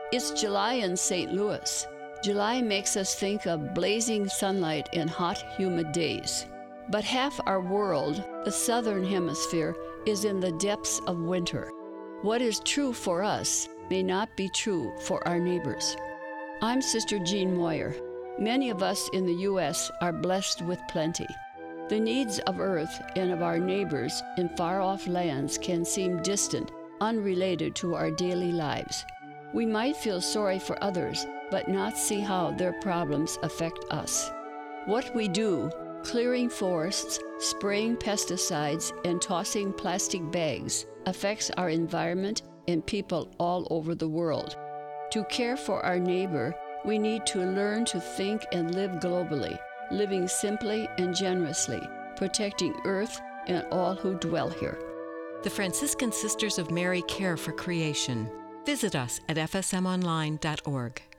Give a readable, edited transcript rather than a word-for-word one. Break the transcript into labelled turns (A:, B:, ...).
A: It's July in St. Louis. July makes us think of blazing sunlight and hot, humid days. But half our world, the southern hemisphere, is in the depths of winter. What is true for us may not be true for our neighbors. I'm Sister Jean Moyer. Many of us in the U.S. are blessed with plenty. The needs of Earth and of our neighbors in far-off lands can seem distant, unrelated to our daily lives. We might feel sorry for others, but not see how their problems affect us. What we do, clearing forests, spraying pesticides, and tossing plastic bags, affects our environment and people all over the world. To care for our neighbor, we need to learn to think and live globally, living simply and generously, protecting Earth and all who dwell here.
B: The Franciscan Sisters of Mary care for creation. Visit us at fsmonline.org.